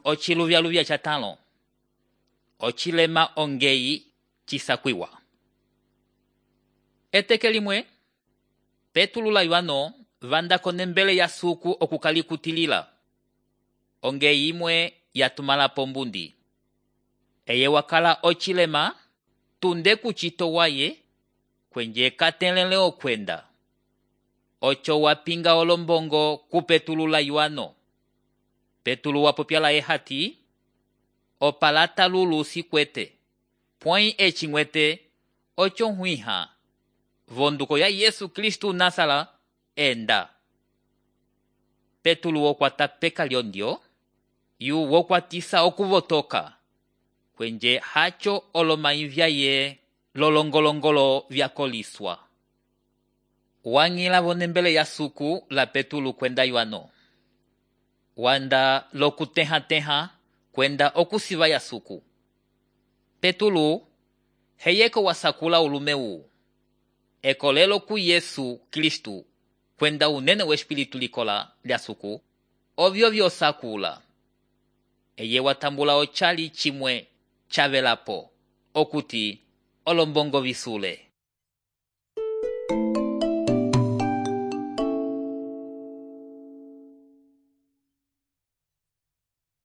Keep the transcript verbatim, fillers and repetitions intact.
Ochiluvyaluvya chatalo. Ochilema ongei chisakwiwa. Eteke limwe, Petulu la Yohano vanda konembele ya suku okukalikutilila. Ongei imwe yatumala pombundi. Eye wakala ochilema tunde kuchito waye kwenye katelele okwenda. Ocho wapinga olombongo ku Petulu la Yohano. Petulu wapopyala ehati opalata lulu sikwete. Point echingwete ocho huiha. Vonduko ya Yesu Kristu nasala enda. Petulu wokwata peka liondio yu wokwatisa okuvotoka kwenye hacho olomaivya ye lolongolongolo vyakoliswa. Wangila vonembele ya suku la Petulu kwenda Yohano. Wanda lokuteha-teha kwenda okusiva ya suku. Petulu heyeko wasakula ulumeu. Ekolelo ku Yesu Kristu kwenda unene we espiritu likola lya suku. Ovyo vyo sakula. Eye watambula ochali chimwe chavelapo okuti olombongo visule.